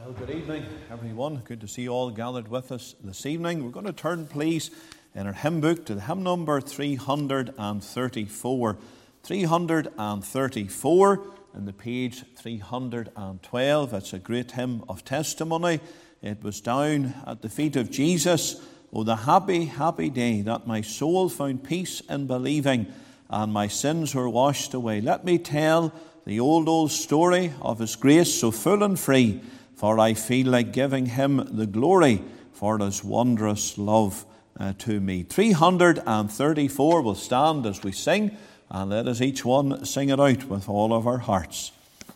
Well, good evening, everyone. Good to see you all gathered with us this evening. We're going to turn, please, in our hymn book to the hymn number 334. 334 in the page 312. It's a great hymn of testimony. It was down at the feet of Jesus. Oh, the happy, happy day that my soul found peace in believing and my sins were washed away. Let me tell the old story of His grace so full and free, for I feel like giving Him the glory for His wondrous love to me. 334 will stand as we sing, and let us each one sing it out with all of our hearts.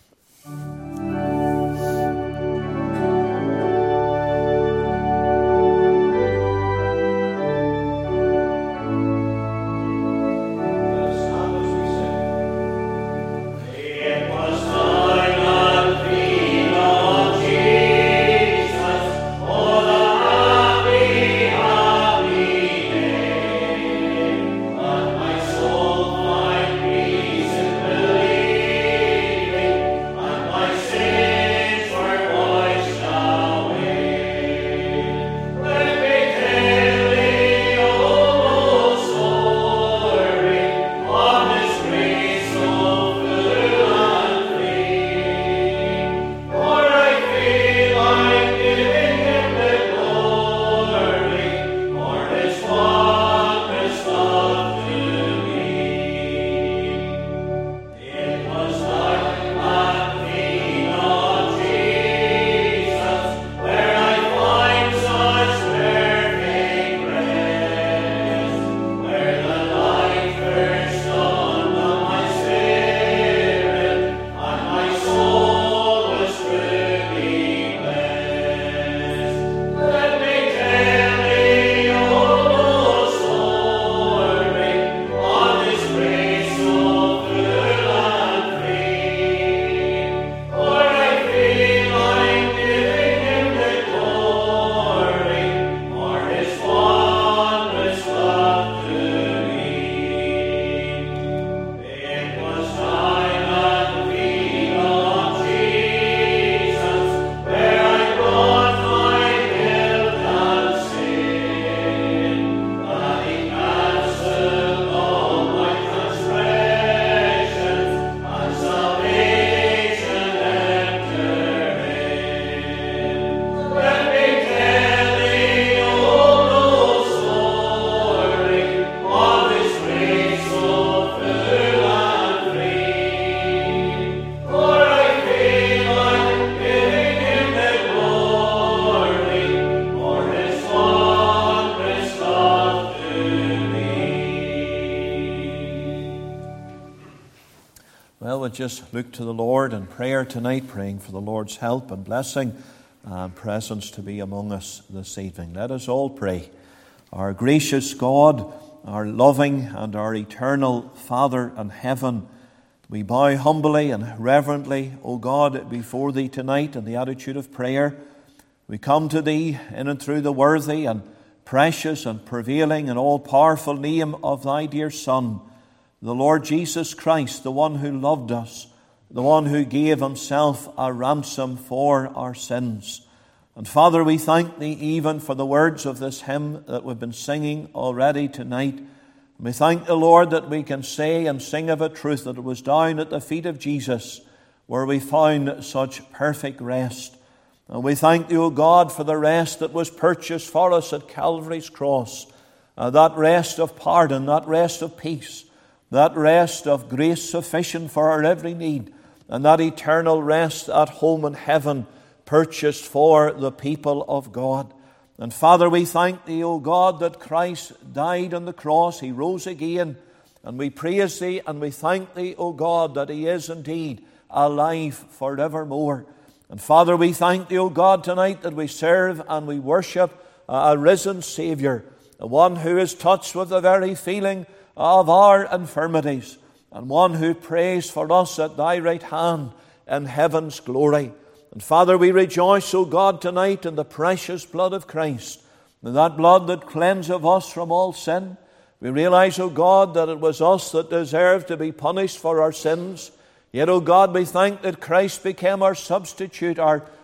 Just look to the Lord in prayer tonight, praying for the Lord's help and blessing and presence to be among us this evening. Let us all pray. Our gracious God, our loving and our eternal Father in heaven, we bow humbly and reverently, O God, before Thee tonight in the attitude of prayer. We come to Thee in and through the worthy and precious and prevailing and all-powerful name of Thy dear Son, the Lord Jesus Christ, the one who loved us, the one who gave Himself a ransom for our sins. And Father, we thank Thee even for the words of this hymn that we've been singing already tonight. We thank the Lord that we can say and sing of a truth that it was down at the feet of Jesus where we found such perfect rest. And we thank Thee, O God, for the rest that was purchased for us at Calvary's cross, that rest of pardon, that rest of peace, that rest of grace sufficient for our every need, and that eternal rest at home in heaven purchased for the people of God. And Father, we thank Thee, O God, that Christ died on the cross, He rose again, and we praise Thee and we thank Thee, O God, that He is indeed alive forevermore. And Father, we thank Thee, O God, tonight that we serve and we worship a risen Saviour, the one who is touched with the very feeling of our infirmities, and one who prays for us at Thy right hand in heaven's glory. And Father, we rejoice, O God, tonight in the precious blood of Christ, that blood that cleanseth us from all sin. We realize, O God, that it was us that deserved to be punished for our sins. Yet, O God, we thank that Christ became our substitute, our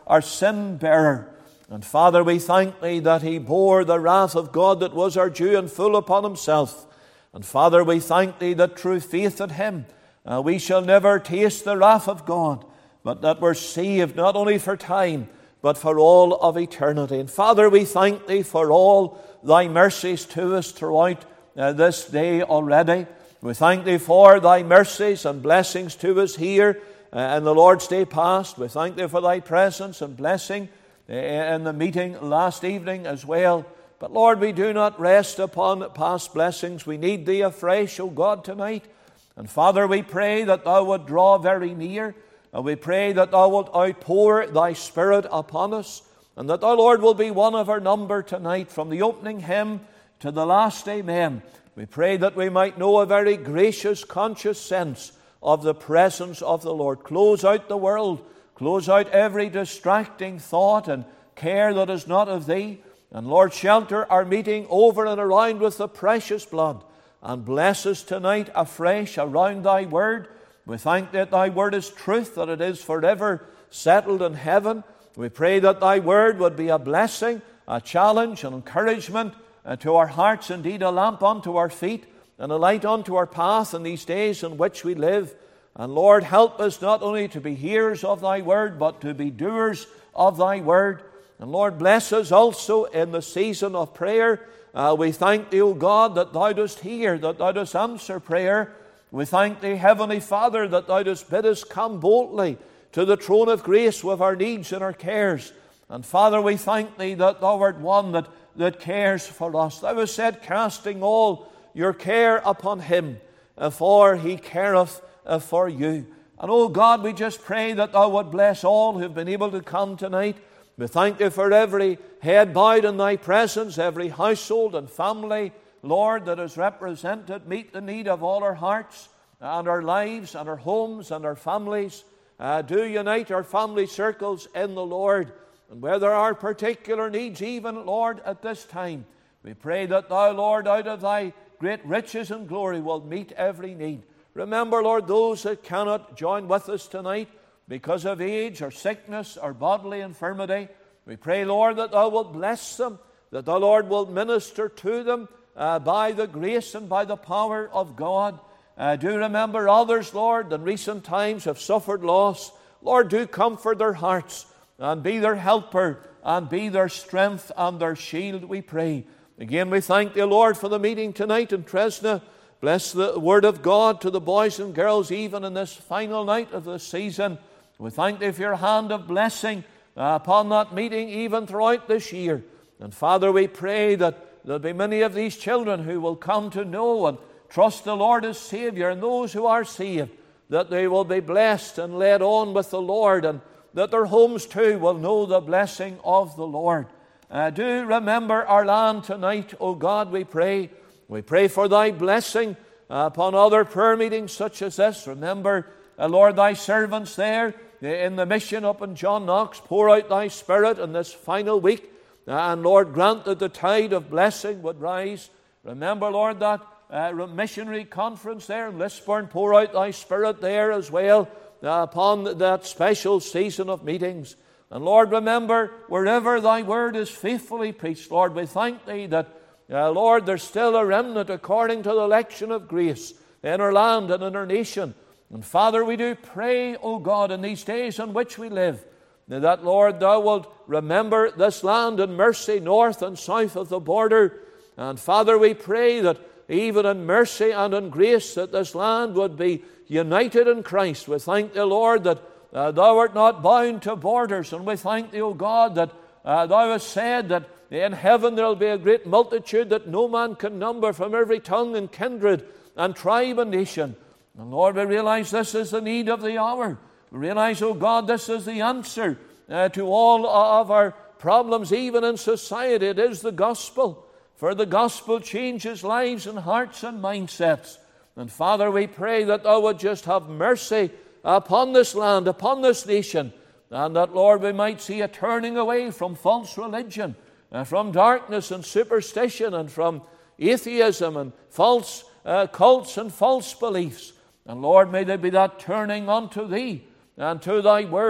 our sin bearer. And Father, we thank Thee that He bore the wrath of God that was our due in full upon Himself. And Father, we thank Thee that through faith in Him, we shall never taste the wrath of God, but that we're saved not only for time, but for all of eternity. And Father, we thank Thee for all Thy mercies to us throughout this day already. We thank Thee for Thy mercies and blessings to us here in the Lord's Day past. We thank Thee for Thy presence and blessing in the meeting last evening as well. But Lord, we do not rest upon past blessings. We need Thee afresh, O God, tonight. And Father, we pray that Thou would draw very near. And we pray that Thou wilt outpour Thy Spirit upon us, and that Thou, Lord, will be one of our number tonight from the opening hymn to the last amen. We pray that we might know a very gracious, conscious sense of the presence of the Lord. Close out the world. Close out every distracting thought and care that is not of Thee. And Lord, shelter our meeting over and around with the precious blood. And bless us tonight afresh around Thy Word. We thank that Thy Word is truth, that it is forever settled in heaven. We pray that Thy Word would be a blessing, a challenge, an encouragement to our hearts, indeed a lamp unto our feet, and a light unto our path in these days in which we live. And Lord, help us not only to be hearers of Thy Word, but to be doers of Thy Word. And Lord, bless us also in the season of prayer. We thank Thee, O God, that Thou dost hear, that Thou dost answer prayer. We thank Thee, Heavenly Father, that Thou dost bid us come boldly to the throne of grace with our needs and our cares. And Father, we thank Thee that Thou art one that cares for us. Thou hast said, casting all your care upon Him, for He careth for you. And oh God, we just pray that Thou would bless all who have been able to come tonight. We thank Thee for every head bowed in Thy presence, every household and family, Lord, that is represented. Meet the need of all our hearts and our lives and our homes and our families. Do unite our family circles in the Lord. And where there are particular needs, even, Lord, at this time, we pray that Thou, Lord, out of Thy great riches and glory, will meet every need. Remember, Lord, those that cannot join with us tonight because of age or sickness or bodily infirmity. We pray, Lord, that Thou wilt bless them, that Thou, Lord, wilt minister to them by the grace and by the power of God. Do remember others, Lord, in recent times have suffered loss. Lord, do comfort their hearts and be their helper and be their strength and their shield, we pray. Again, we thank Thee, Lord, for the meeting tonight in Tresna. Bless the Word of God to the boys and girls even in this final night of the season. We thank Thee for Your hand of blessing upon that meeting even throughout this year. And Father, we pray that there'll be many of these children who will come to know and trust the Lord as Savior, and those who are saved, that they will be blessed and led on with the Lord, and that their homes too will know the blessing of the Lord. Do remember our land tonight, O God, we pray. We pray for Thy blessing upon other prayer meetings such as this. Remember, Lord, Thy servants there in the mission up in John Knox. Pour out Thy Spirit in this final week. And Lord, grant that the tide of blessing would rise. Remember, Lord, that missionary conference there in Lisburn. Pour out Thy Spirit there as well upon that special season of meetings. And Lord, remember, wherever Thy Word is faithfully preached, Lord, we thank Thee that, Lord, there's still a remnant according to the election of grace in our land and in our nation. And Father, we do pray, O God, in these days in which we live, that, Lord, Thou wilt remember this land in mercy, north and south of the border. And Father, we pray that even in mercy and in grace, that this land would be united in Christ. We thank Thee, Lord, that Thou art not bound to borders. And we thank Thee, O God, that Thou hast said that in heaven there will be a great multitude that no man can number, from every tongue and kindred and tribe and nation. And Lord, we realize this is the need of the hour. We realize, O God, this is the answer to all of our problems, even in society. It is the gospel. For the gospel changes lives and hearts and mindsets. And Father, we pray that Thou would just have mercy upon this land, upon this nation, and that, Lord, we might see a turning away from false religion, from darkness and superstition, and from atheism and false cults and false beliefs. And Lord, may there be that turning unto Thee and to Thy Word,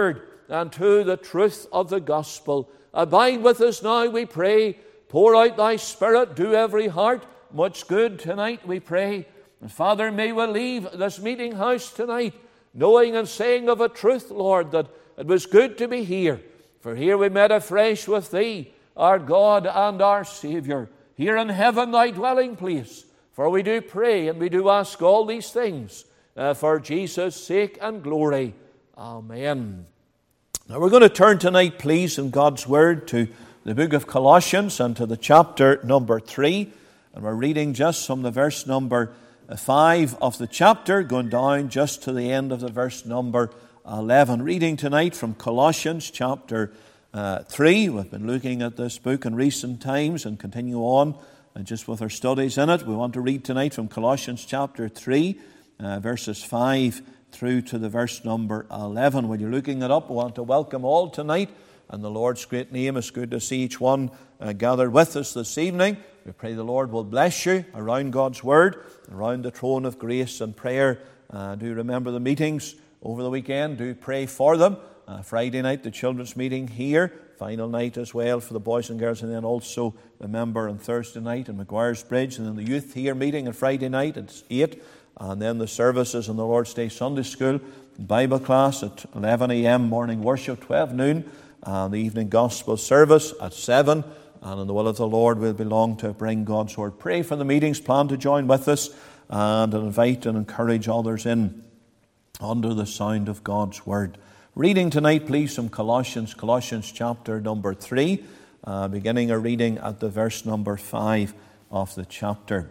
and to the truth of the gospel. Abide with us now, we pray. Pour out thy Spirit, do every heart much good tonight, we pray. And Father, may we leave this meeting house tonight knowing and saying of a truth, Lord, that it was good to be here. For here we met afresh with Thee, our God and our Saviour, here in heaven, Thy dwelling place. For we do pray and we do ask all these things for Jesus' sake and glory. Amen. Now we're going to turn tonight, please, in God's Word to the book of Colossians and to the chapter number 3. And we're reading just from the verse number 5 of the chapter, going down just to the end of the verse number 11. Reading tonight from Colossians chapter 3. We've been looking at this book in recent times and continue on just with our studies in it. We want to read tonight from Colossians chapter 3, verses 5 through to the verse number 11. When you're looking it up, we want to welcome all tonight. In the Lord's great name, it's good to see each one gathered with us this evening. We pray the Lord will bless you around God's Word, around the throne of grace and prayer. Do remember the meetings over the weekend. Do pray for them. Friday night, the children's meeting here. Final night as well for the boys and girls. And then also remember on Thursday night in McGuire's Bridge. And then the youth here meeting on Friday night at 8. And then the services in the Lord's Day Sunday School. Bible class at 11 a.m. Morning worship, 12 noon. And the evening gospel service at 7. And in the will of the Lord, we'll belong to bring God's Word. Pray for the meetings. Plan to join with us and invite and encourage others in under the sound of God's Word. Reading tonight, please, from Colossians chapter number 3, beginning a reading at the verse number 5 of the chapter.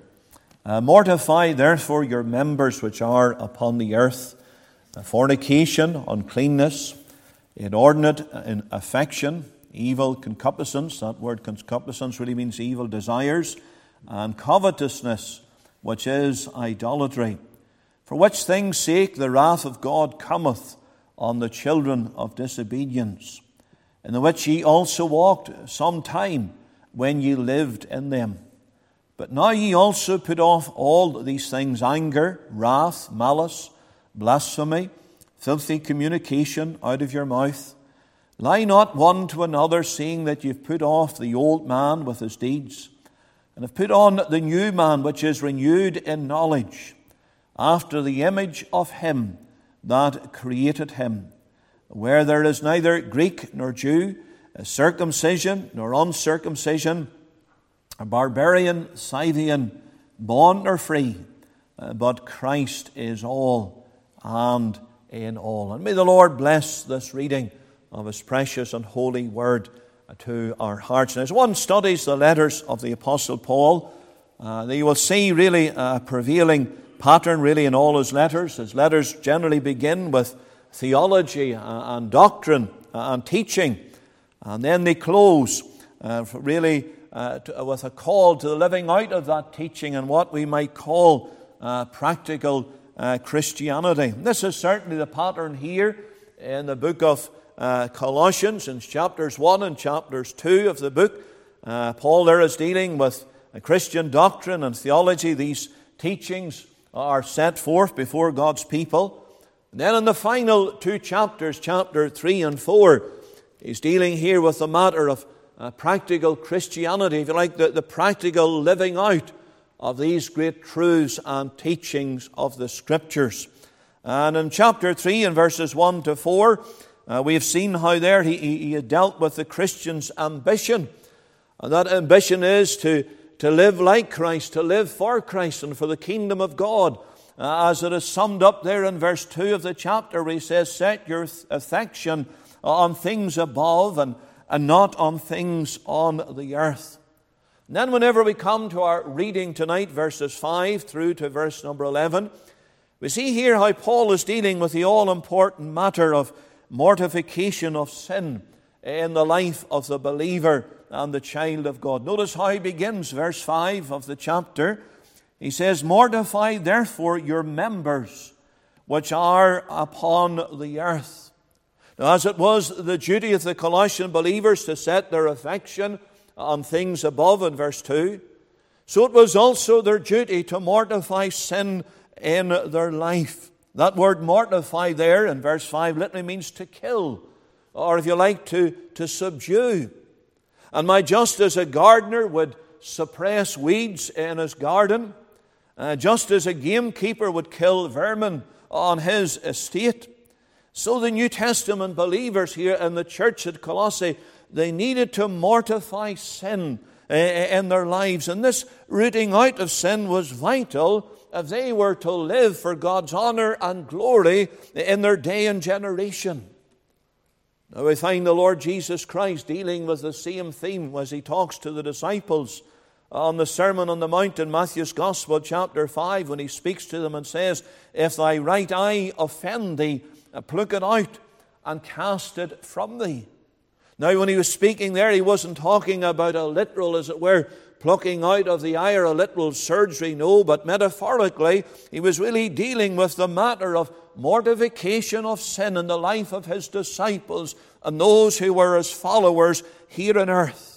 Mortify, therefore, your members which are upon the earth, fornication, uncleanness, inordinate affection, evil concupiscence. That word concupiscence really means evil desires, and covetousness, which is idolatry. For which things' sake the wrath of God cometh on the children of disobedience, in the which ye also walked some time when ye lived in them. But now ye also put off all these things: anger, wrath, malice, blasphemy, filthy communication out of your mouth. Lie not one to another, seeing that you've put off the old man with his deeds, and have put on the new man, which is renewed in knowledge, after the image of him that created him, where there is neither Greek nor Jew, circumcision nor uncircumcision, barbarian, Scythian, bond nor free, but Christ is all and in all. And may the Lord bless this reading of His precious and holy Word to our hearts. And as one studies the letters of the Apostle Paul, you will see really a prevailing pattern really in all his letters. His letters generally begin with theology and doctrine and teaching, and then they close really with a call to the living out of that teaching and what we might call practical Christianity. This is certainly the pattern here in the book of Colossians, in chapters 1 and chapters 2 of the book. Paul there is dealing with Christian doctrine and theology. These teachings are set forth before God's people. And then in the final two chapters, chapter 3 and 4, he's dealing here with the matter of practical Christianity, if you like, the practical living out of these great truths and teachings of the Scriptures. And in chapter 3 and verses 1 to 4, we have seen how there he had dealt with the Christian's ambition. And that ambition is to live like Christ, to live for Christ and for the kingdom of God. As it is summed up there in verse 2 of the chapter, where he says, set your affection on things above and not on things on the earth. And then whenever we come to our reading tonight, verses 5 through to verse number 11, we see here how Paul is dealing with the all-important matter of mortification of sin in the life of the believer and the child of God. Notice how he begins verse 5 of the chapter. He says, mortify therefore your members which are upon the earth. Now, as it was the duty of the Colossian believers to set their affection on things above in verse 2, so it was also their duty to mortify sin in their life. That word mortify there in verse 5 literally means to kill or if you like, to subdue. And just as a gardener would suppress weeds in his garden, just as a gamekeeper would kill vermin on his estate, so the New Testament believers here in the church at Colossae, they needed to mortify sin in their lives. And this rooting out of sin was vital if they were to live for God's honor and glory in their day and generation. Now we find the Lord Jesus Christ dealing with the same theme as he talks to the disciples on the Sermon on the Mount in Matthew's Gospel, chapter 5, when he speaks to them and says, "If thy right eye offend thee, pluck it out and cast it from thee." Now, when he was speaking there, he wasn't talking about a literal, as it were, plucking out of the eye or a literal surgery, no, but metaphorically, he was really dealing with the matter of mortification of sin in the life of his disciples and those who were his followers here on earth.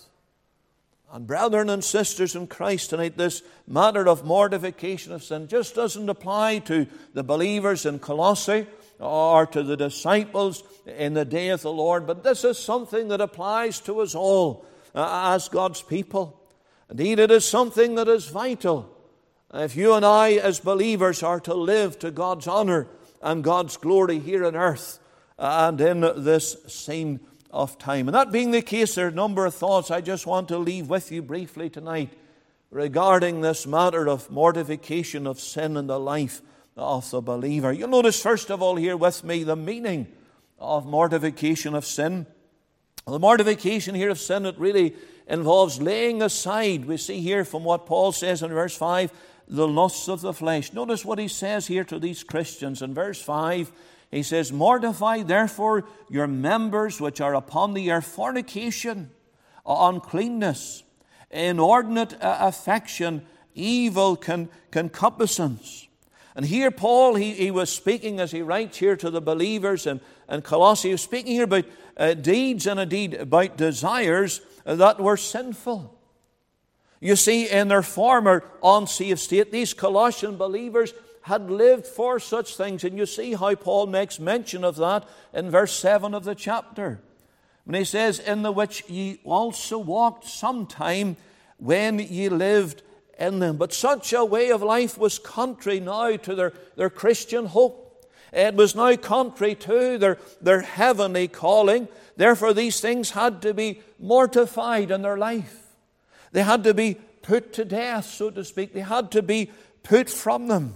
And brethren and sisters in Christ tonight, this matter of mortification of sin just doesn't apply to the believers in Colossae or to the disciples in the day of the Lord, but this is something that applies to us all as God's people. Indeed, it is something that is vital if you and I as believers are to live to God's honor and God's glory here on earth and in this scene of time. And that being the case, there are a number of thoughts I just want to leave with you briefly tonight regarding this matter of mortification of sin in the life of the believer. You'll notice first of all here with me the meaning of mortification of sin. The mortification here of sin, it really involves laying aside, we see here from what Paul says in verse 5, the lusts of the flesh. Notice what he says here to these Christians in verse 5. He says, "Mortify therefore your members which are upon the earth, fornication, uncleanness, inordinate affection, evil concupiscence." And here Paul, he was speaking as he writes here to the believers in Colossae, he was speaking here about deeds and indeed about desires that were sinful. You see, in their former unsaved state, these Colossian believers had lived for such things. And you see how Paul makes mention of that in verse 7 of the chapter. When he says, "In the which ye also walked sometime when ye lived in them." But such a way of life was contrary now to their Christian hope. It was now contrary to their heavenly calling. Therefore, these things had to be mortified in their life. They had to be put to death, so to speak. They had to be put from them.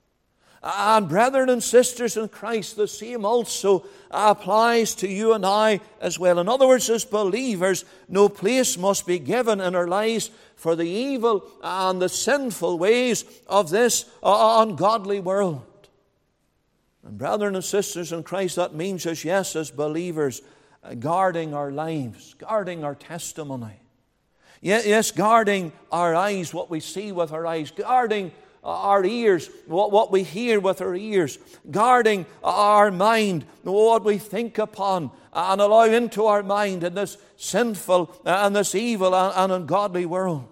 And brethren and sisters in Christ, the same also applies to you and I as well. In other words, as believers, no place must be given in our lives for the evil and the sinful ways of this ungodly world. And brethren and sisters in Christ, that means us, yes, as believers, guarding our lives, guarding our testimony. Yes, guarding our eyes, what we see with our eyes, guarding our ears, what we hear with our ears, guarding our mind, what we think upon, and allow into our mind in this sinful and this evil and ungodly world.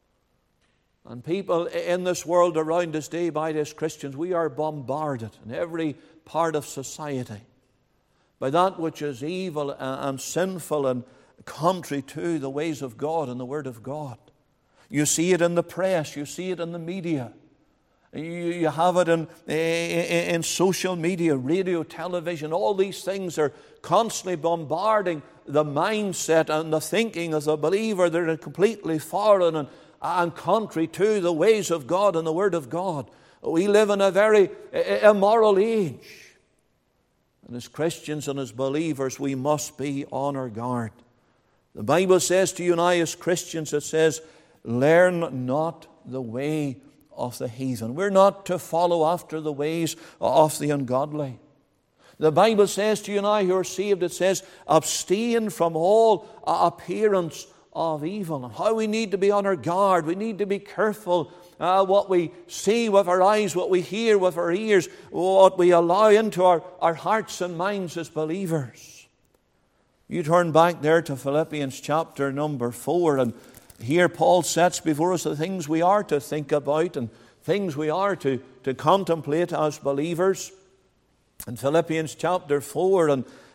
And people in this world around us day by day as Christians, we are bombarded in every part of society by that which is evil and sinful and contrary to the ways of God and the Word of God. You see it in the press, you see it in the media. You have it in social media, radio, television. All these things are constantly bombarding the mindset and the thinking of the believer. They're completely foreign and contrary to the ways of God and the Word of God. We live in a very immoral age. And as Christians and as believers, we must be on our guard. The Bible says to you and I as Christians, it says, "Learn not the way of the heathen." We're not to follow after the ways of the ungodly. The Bible says to you and I who are saved, it says, "Abstain from all appearance of evil." And how we need to be on our guard. We need to be careful what we see with our eyes, what we hear with our ears, what we allow into our hearts and minds as believers. You turn back there to Philippians chapter number 4, and here Paul sets before us the things we are to think about and things we are to contemplate as believers. In Philippians chapter 4 and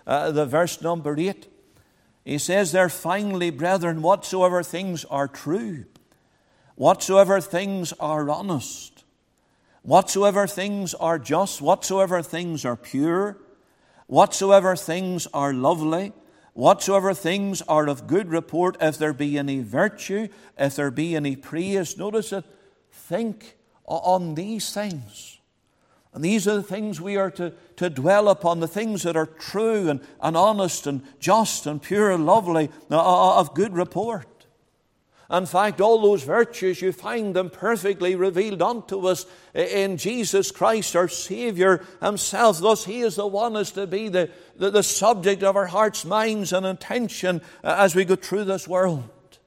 the verse number 8. He says there, finally, brethren, whatsoever things are true, whatsoever things are honest, whatsoever things are just, whatsoever things are pure, whatsoever things are lovely, whatsoever things are of good report, if there be any virtue, if there be any praise, notice it, think on these things. And these are the things we are to dwell upon, the things that are true and honest and just and pure and lovely, of good report. In fact, all those virtues, you find them perfectly revealed unto us in Jesus Christ, our Savior Himself. Thus, He is the one is to be the subject of our hearts, minds, and intention as we go through this world.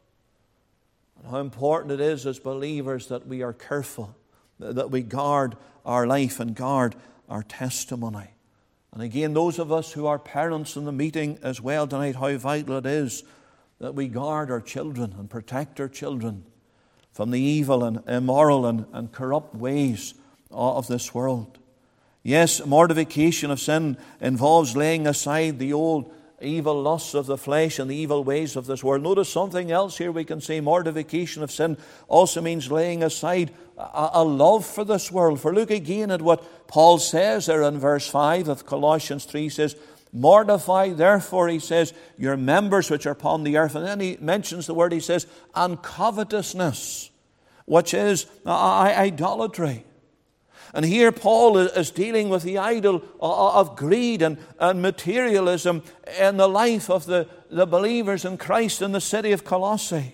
And how important it is as believers that we are careful, that we guard our life and guard our testimony. And again, those of us who are parents in the meeting as well tonight, how vital it is that we guard our children and protect our children from the evil and immoral and corrupt ways of this world. Yes, mortification of sin involves laying aside the old evil lusts of the flesh and the evil ways of this world. Notice something else here we can say. Mortification of sin also means laying aside a love for this world. For look again at what Paul says there in verse 5 of Colossians 3. He says, mortify therefore, he says, your members which are upon the earth. And then he mentions the word, he says, and covetousness, which is idolatry. And here Paul is dealing with the idol of greed and materialism in the life of the believers in Christ in the city of Colossae.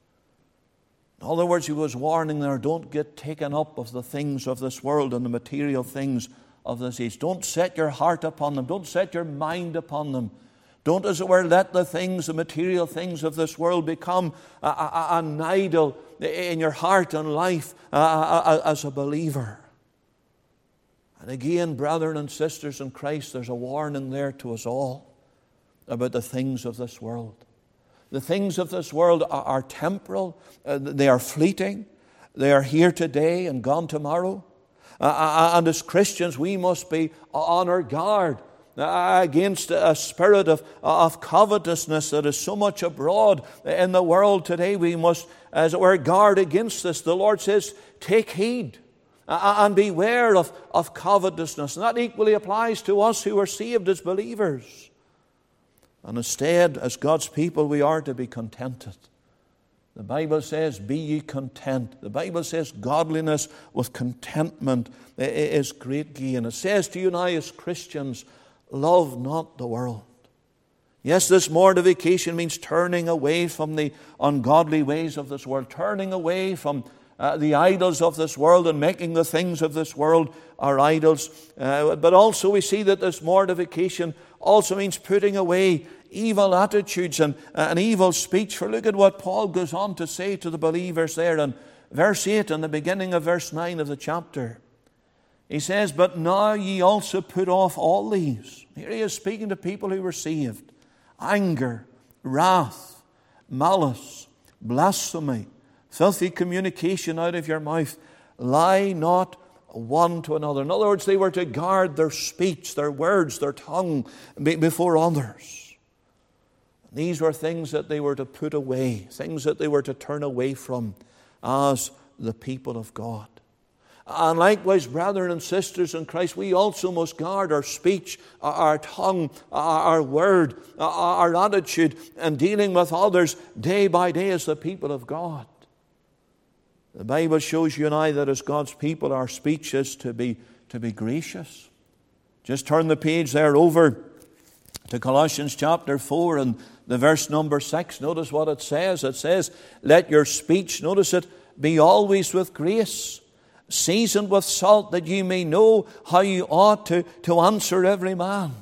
In other words, he was warning there, don't get taken up of the things of this world and the material things of this age. Don't set your heart upon them. Don't set your mind upon them. Don't, as it were, let the things, the material things of this world become an idol in your heart and life as a believer. And again, brethren and sisters in Christ, there's a warning there to us all about the things of this world. The things of this world are temporal. They are fleeting. They are here today and gone tomorrow. And as Christians, we must be on our guard against a spirit of covetousness that is so much abroad in the world today. We must, as it were, guard against this. The Lord says, take heed and beware of covetousness. And that equally applies to us who are saved as believers. And instead, as God's people, we are to be contented. The Bible says, be ye content. The Bible says godliness with contentment is great gain. It says to you now as Christians, love not the world. Yes, this mortification means turning away from the ungodly ways of this world, turning away from the idols of this world and making the things of this world our idols. But also we see that this mortification also means putting away evil attitudes and evil speech. For look at what Paul goes on to say to the believers there in verse 8 and the beginning of verse 9 of the chapter. He says, but now ye also put off all these. Here he is speaking to people who were saved. Anger, wrath, malice, blasphemy, filthy communication out of your mouth. Lie not one to another. In other words, they were to guard their speech, their words, their tongue before others. These were things that they were to put away, things that they were to turn away from as the people of God. And likewise, brethren and sisters in Christ, we also must guard our speech, our tongue, our word, our attitude, and dealing with others day by day as the people of God. The Bible shows you and I that as God's people, our speech is to be gracious. Just turn the page there over to Colossians chapter 4 and the verse number 6. Notice what it says. It says, let your speech, notice it, be always with grace, seasoned with salt, that you may know how you ought to answer every man.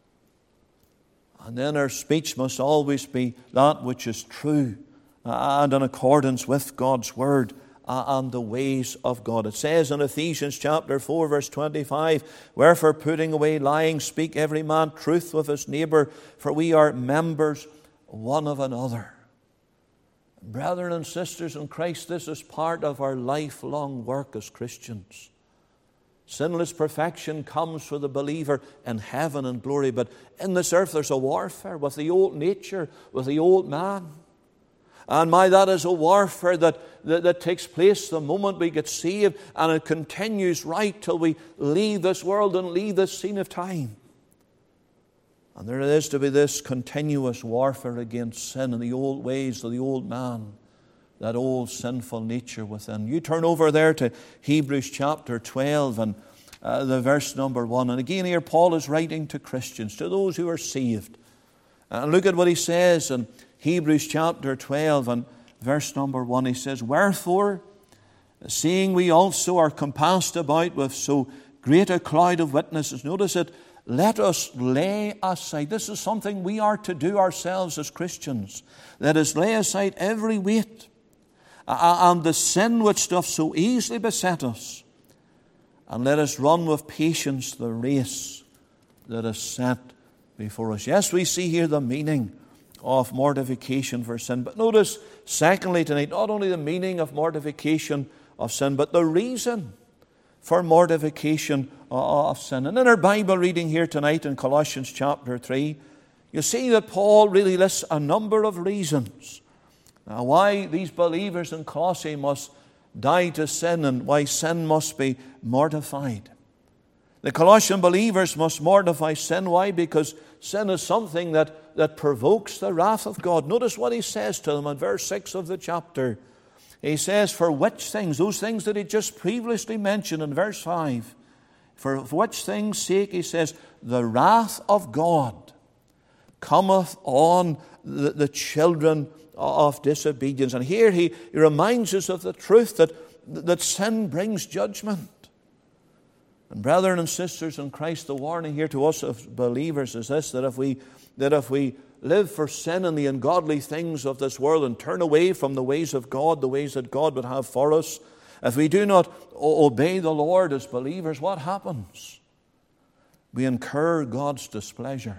And then our speech must always be that which is true and in accordance with God's word and the ways of God. It says in Ephesians chapter 4 verse 25, wherefore putting away lying, speak every man truth with his neighbor, for we are members one of another. Brethren and sisters in Christ, this is part of our lifelong work as Christians. Sinless perfection comes for the believer in heaven and glory. But in this earth there's a warfare with the old nature, with the old man. And that is a warfare that takes place the moment we get saved, and it continues right till we leave this world and leave this scene of time. And there is to be this continuous warfare against sin and the old ways of the old man, that old sinful nature within. You turn over there to Hebrews chapter 12 and the verse number 1. And again here Paul is writing to Christians, to those who are saved. And look at what he says in Hebrews chapter 12 and verse number 1. He says, "Wherefore, seeing we also are compassed about with so great a cloud of witnesses," notice it, "let us lay aside." This is something we are to do ourselves as Christians. "Let us lay aside every weight and the sin which doth so easily beset us, and let us run with patience the race that is set before us." Yes, we see here the meaning of mortification for sin. But notice, secondly, tonight, not only the meaning of mortification of sin, but the reason for mortification of sin. And in our Bible reading here tonight in Colossians chapter 3, you see that Paul really lists a number of reasons why these believers in Colossae must die to sin and why sin must be mortified. The Colossian believers must mortify sin. Why? Because sin is something that provokes the wrath of God. Notice what he says to them in verse 6 of the chapter. He says, "For which things," those things that he just previously mentioned in verse 5, "for which things' sake," he says, "the wrath of God cometh on the children of disobedience." And here he reminds us of the truth that sin brings judgment. And brethren and sisters in Christ, the warning here to us as believers is this, that if we live for sin and the ungodly things of this world and turn away from the ways of God, the ways that God would have for us, if we do not obey the Lord as believers, what happens? We incur God's displeasure.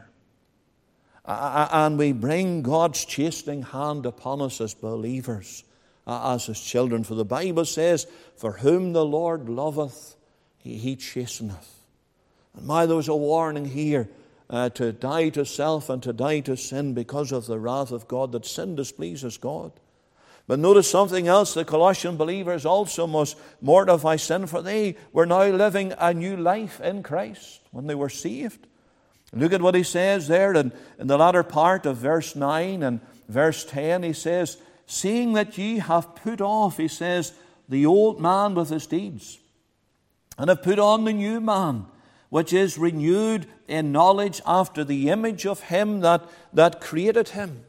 And we bring God's chastening hand upon us as believers, as His children. For the Bible says, "For whom the Lord loveth, He chasteneth." And there was a warning here to die to self and to die to sin because of the wrath of God, that sin displeases God. But notice something else. The Colossian believers also must mortify sin, for they were now living a new life in Christ when they were saved. Look at what he says there in the latter part of verse 9 and verse 10. He says, "Seeing that ye have put off," he says, "the old man with his deeds, and have put on the new man, which is renewed in knowledge after the image of him that created him."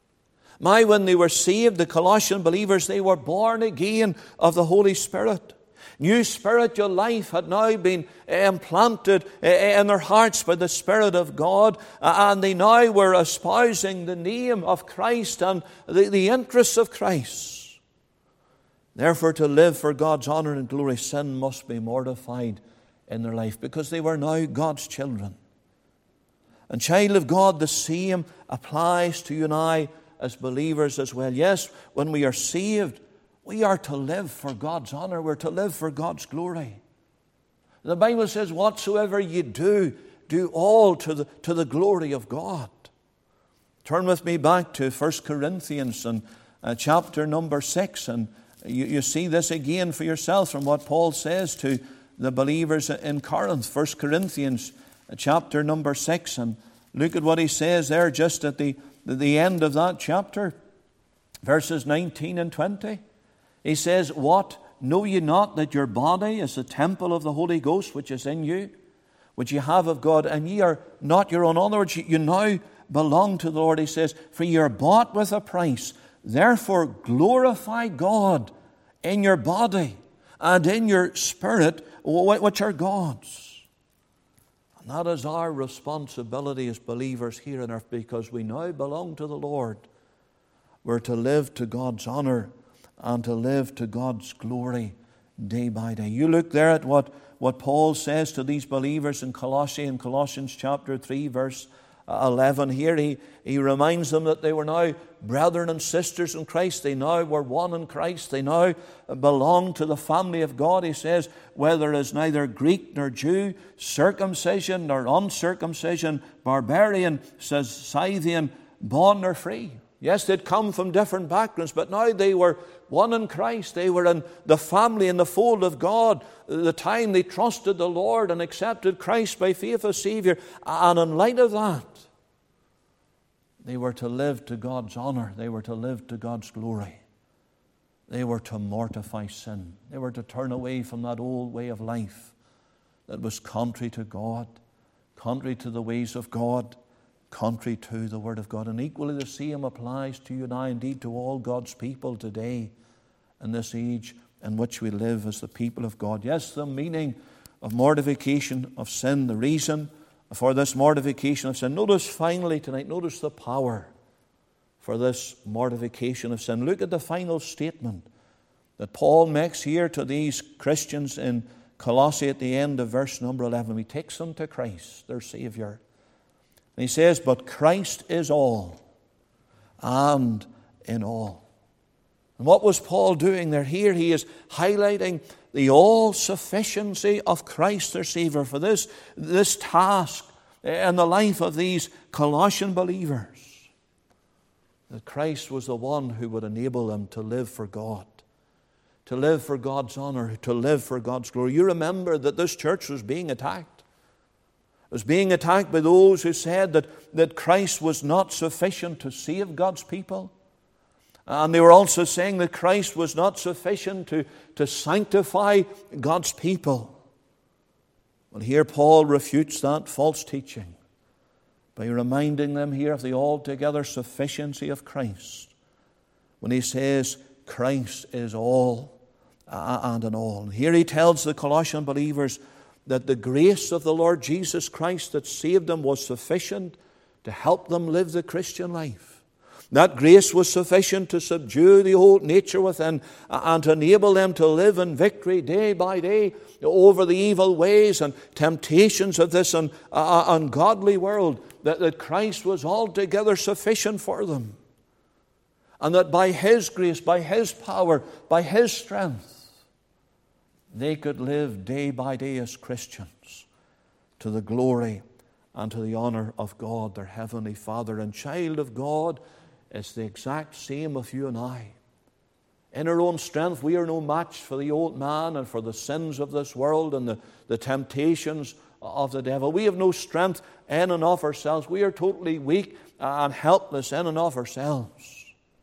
When they were saved, the Colossian believers, they were born again of the Holy Spirit. New spiritual life had now been implanted in their hearts by the Spirit of God, and they now were espousing the name of Christ and the interests of Christ. Therefore, to live for God's honor and glory, sin must be mortified in their life, because they were now God's children. And child of God, the same applies to you and I as believers as well. Yes, when we are saved, we are to live for God's honor. We're to live for God's glory. The Bible says, "Whatsoever ye do, do all to the glory of God." Turn with me back to 1 Corinthians and chapter number 6, and you see this again for yourself from what Paul says to the believers in Corinth. 1 Corinthians chapter number 6, and look at what he says there just at the end of that chapter, verses 19 and 20. He says, "What, know ye not that your body is the temple of the Holy Ghost which is in you, which ye have of God, and ye are not your own?" In other words, you now belong to the Lord. He says, "For ye are bought with a price. Therefore glorify God in your body and in your spirit, which are God's." And that is our responsibility as believers here on earth, because we now belong to the Lord. We're to live to God's honor and to live to God's glory day by day. You look there at what Paul says to these believers in Colossae, in Colossians chapter 3, verse 11 here, he reminds them that they were now brethren and sisters in Christ. They now were one in Christ. They now belong to the family of God. He says, whether it is neither Greek nor Jew, circumcision nor uncircumcision, barbarian, says Scythian, bond nor free. Yes, they'd come from different backgrounds, but now they were one in Christ. They were in the family, in the fold of God. The time they trusted the Lord and accepted Christ by faith as Savior. And in light of that, they were to live to God's honor. They were to live to God's glory. They were to mortify sin. They were to turn away from that old way of life that was contrary to God, contrary to the ways of God, contrary to the Word of God. And equally the same applies to you and I, indeed to all God's people today in this age in which we live as the people of God. Yes, the meaning of mortification of sin, the reason for this mortification of sin. Notice finally tonight, notice the power for this mortification of sin. Look at the final statement that Paul makes here to these Christians in Colossae at the end of verse number 11. He takes them to Christ, their Savior. And he says, but Christ is all and in all. And what was Paul doing there? Here he is highlighting the all-sufficiency of Christ their Savior for this task in the life of these Colossian believers. That Christ was the one who would enable them to live for God, to live for God's honor, to live for God's glory. You remember that this church was being attacked. It was being attacked by those who said that Christ was not sufficient to save God's people. And they were also saying that Christ was not sufficient to sanctify God's people. Well, here Paul refutes that false teaching by reminding them here of the altogether sufficiency of Christ when he says Christ is all and in all. And here he tells the Colossian believers that the grace of the Lord Jesus Christ that saved them was sufficient to help them live the Christian life. That grace was sufficient to subdue the old nature within and to enable them to live in victory day by day over the evil ways and temptations of this ungodly world, that Christ was altogether sufficient for them. And that by His grace, by His power, by His strength, they could live day by day as Christians to the glory and to the honor of God, their Heavenly Father. And child of God, it's the exact same with you and I. In our own strength, we are no match for the old man and for the sins of this world and the temptations of the devil. We have no strength in and of ourselves. We are totally weak and helpless in and of ourselves.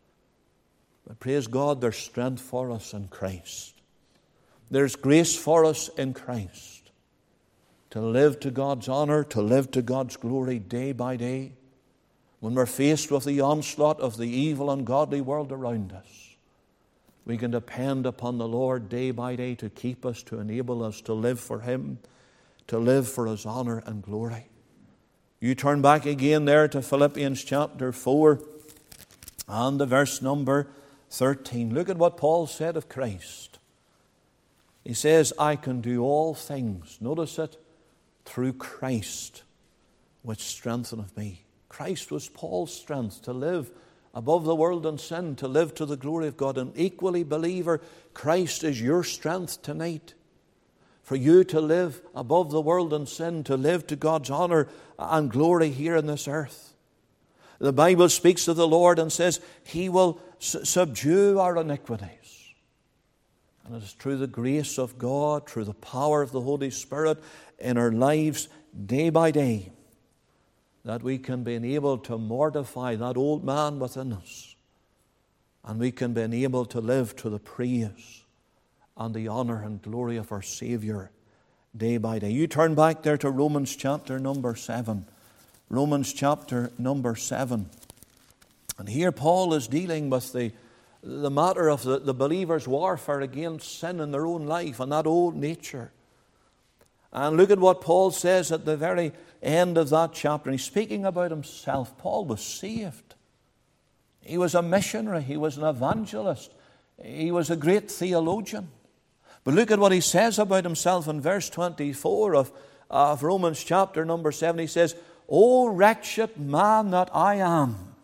But praise God, there's strength for us in Christ. There's grace for us in Christ to live to God's honor, to live to God's glory day by day. When we're faced with the onslaught of the evil, ungodly world around us, we can depend upon the Lord day by day to keep us, to enable us to live for Him, to live for His honor and glory. You turn back again there to Philippians chapter 4 and the verse number 13. Look at what Paul said of Christ. He says, I can do all things, notice it, through Christ, which strengtheneth me. Christ was Paul's strength to live above the world and sin, to live to the glory of God. And equally, believer, Christ is your strength tonight for you to live above the world and sin, to live to God's honor and glory here in this earth. The Bible speaks of the Lord and says He will subdue our iniquities. And it is through the grace of God, through the power of the Holy Spirit in our lives day by day, that we can be enabled to mortify that old man within us. And we can be enabled to live to the praise and the honor and glory of our Savior day by day. You turn back there to Romans chapter number 7. Romans chapter number 7. And here Paul is dealing with the matter of the believer's warfare against sin in their own life and that old nature. And look at what Paul says at the very end of that chapter. He's speaking about himself. Paul was saved. He was a missionary. He was an evangelist. He was a great theologian. But look at what he says about himself in verse 24 of Romans chapter number 7. He says, O wretched man that I am,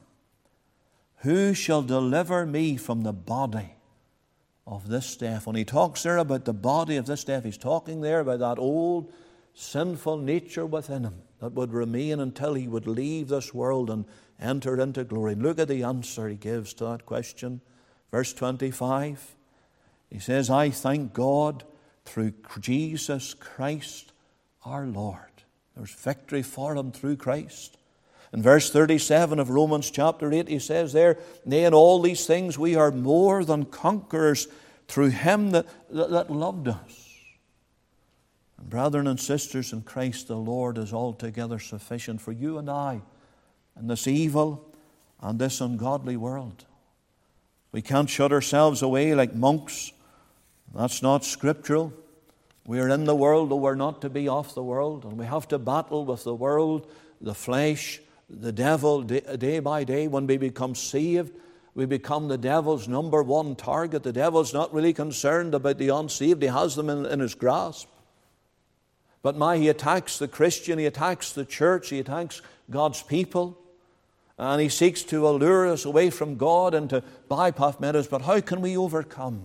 who shall deliver me from the body of this death? When he talks there about the body of this death, he's talking there about that old sinful nature within him that would remain until he would leave this world and enter into glory. Look at the answer he gives to that question. Verse 25, he says, I thank God through Jesus Christ our Lord. There's victory for him through Christ. In verse 37 of Romans chapter 8, he says there, nay, in all these things we are more than conquerors through him that loved us. And brethren and sisters in Christ, the Lord is altogether sufficient for you and I in this evil and this ungodly world. We can't shut ourselves away like monks. That's not scriptural. We are in the world, though we're not to be of the world. And we have to battle with the world, the flesh, the devil day by day. When we become saved, we become the devil's number one target. The devil's not really concerned about the unsaved. He has them in his grasp. But he attacks the Christian, he attacks the church, he attacks God's people. And he seeks to allure us away from God into bypath meadows. But how can we overcome?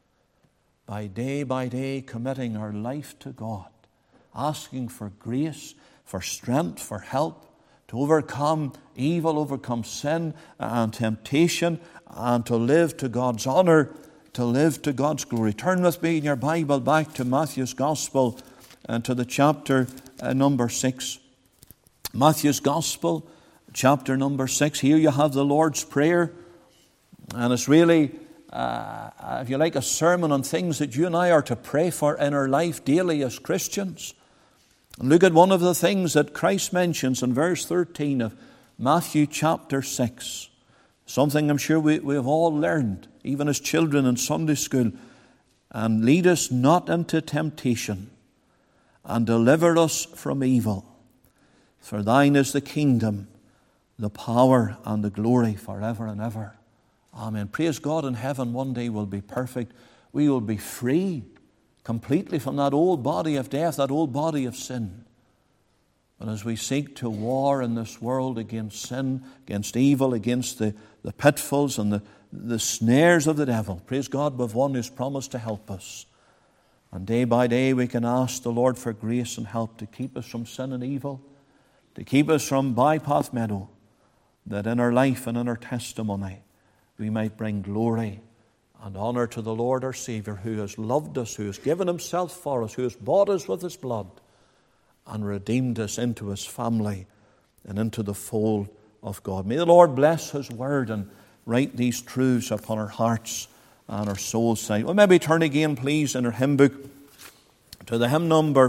By day committing our life to God, asking for grace, for strength, for help, to overcome evil, overcome sin and temptation, and to live to God's honor, to live to God's glory. Turn with me in your Bible back to Matthew's Gospel and to the chapter number 6. Matthew's Gospel, chapter number 6. Here you have the Lord's Prayer, and it's really, if you like, a sermon on things that you and I are to pray for in our life daily as Christians. And look at one of the things that Christ mentions in verse 13 of Matthew chapter 6. Something I'm sure we have all learned, even as children in Sunday school. And lead us not into temptation, and deliver us from evil. For thine is the kingdom, the power, and the glory forever and ever. Amen. Praise God, in heaven one day will be perfect. We will be free completely from that old body of death, that old body of sin. But as we seek to war in this world against sin, against evil, against the pitfalls and the snares of the devil, praise God, we have one who's promised to help us. And day by day we can ask the Lord for grace and help to keep us from sin and evil, to keep us from bypath meadow, that in our life and in our testimony we might bring glory and honor to the Lord our Savior, who has loved us, who has given himself for us, who has bought us with his blood and redeemed us into his family and into the fold of God. May the Lord bless his word and write these truths upon our hearts and our souls tonight. Well, maybe turn again, please, in our hymn book to the hymn number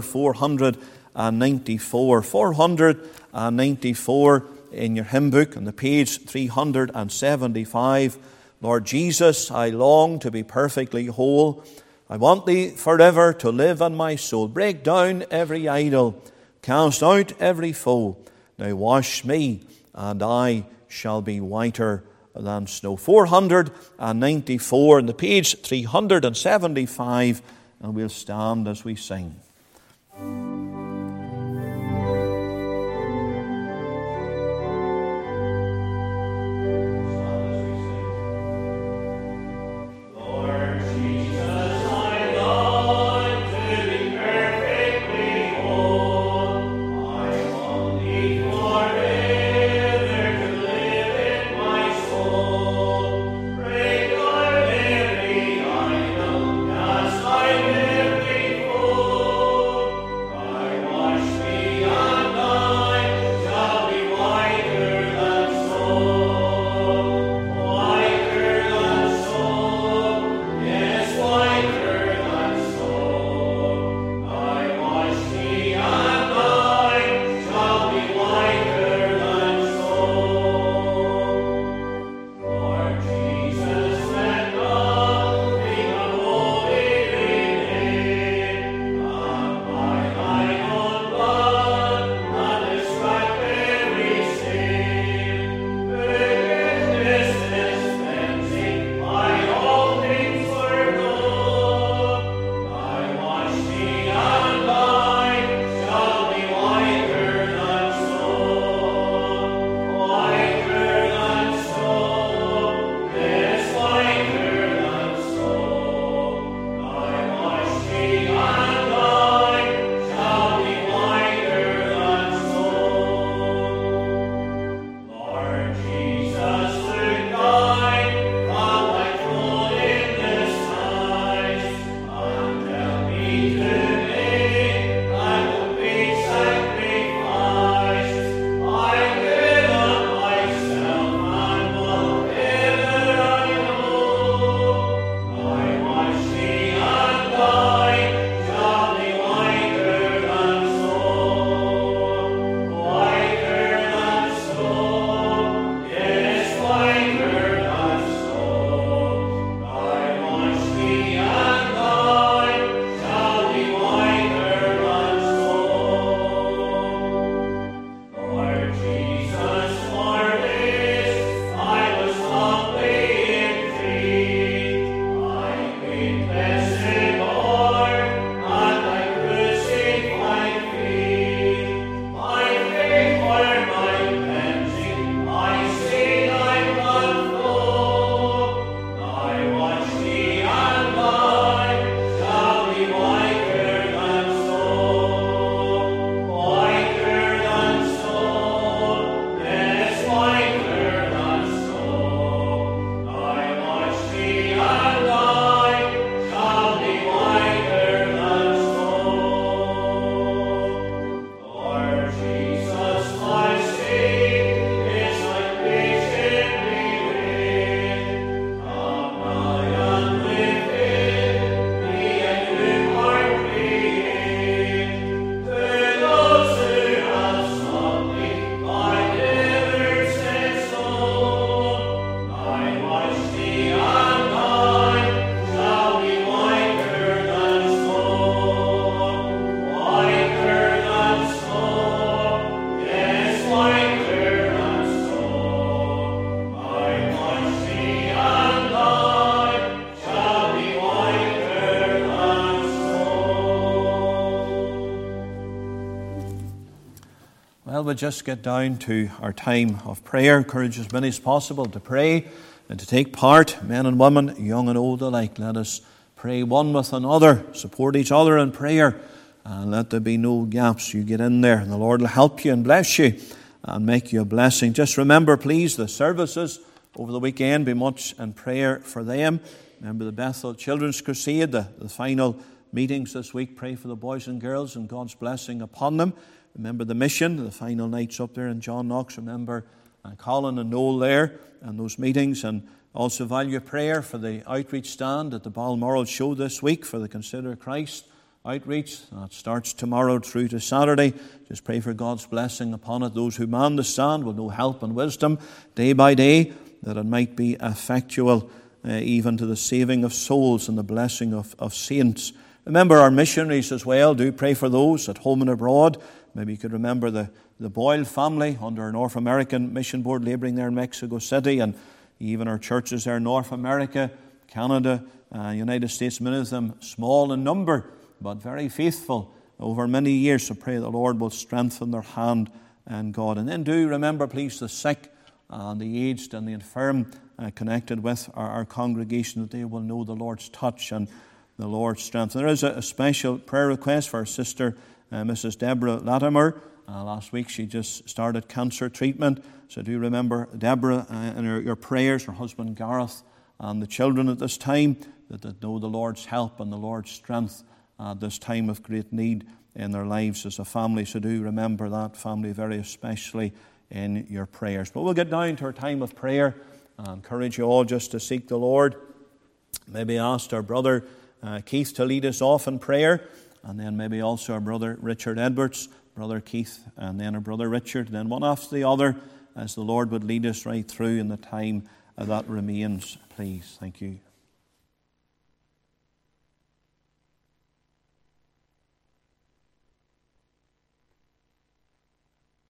494. 494 in your hymn book, on the page 375. Lord Jesus, I long to be perfectly whole. I want thee forever to live in my soul. Break down every idol, cast out every foe. Now wash me, and I shall be whiter than snow. 494 on the page 375, and we'll stand as we sing. Oh would just get down to our time of prayer. Encourage as many as possible to pray and to take part, men and women, young and old alike. Let us pray one with another, support each other in prayer, and let there be no gaps. You get in there, and the Lord will help you and bless you and make you a blessing. Just remember, please, the services over the weekend. Be much in prayer for them. Remember the Bethel Children's Crusade, the final meetings this week. Pray for the boys and girls and God's blessing upon them. Remember the mission, the final nights up there in John Knox. Remember Colin and Noel there and those meetings. And also value prayer for the outreach stand at the Balmoral show this week for the Consider Christ outreach. That starts tomorrow through to Saturday. Just pray for God's blessing upon it. Those who man the stand will know help and wisdom day by day, that it might be effectual even to the saving of souls and the blessing of saints. Remember our missionaries as well. Do pray for those at home and abroad. Maybe you could remember the Boyle family under our North American Mission Board labouring there in Mexico City, and even our churches there in North America, Canada, United States, many of them small in number, but very faithful over many years. So pray the Lord will strengthen their hand and God. And then do remember, please, the sick and the aged and the infirm connected with our congregation, that they will know the Lord's touch and the Lord's strength. And there is a special prayer request for our sister, Mrs. Deborah Latimer. Last week she just started cancer treatment. So do remember Deborah in your prayers, her husband Gareth, and the children at this time, that they know the Lord's help and the Lord's strength at this time of great need in their lives as a family. So do remember that family very especially in your prayers. But we'll get down to our time of prayer. I encourage you all just to seek the Lord. Maybe ask our brother Keith to lead us off in prayer, and then maybe also our brother Richard Edwards, brother Keith, and then our brother Richard, then one after the other, as the Lord would lead us right through in the time that remains, please. Thank you.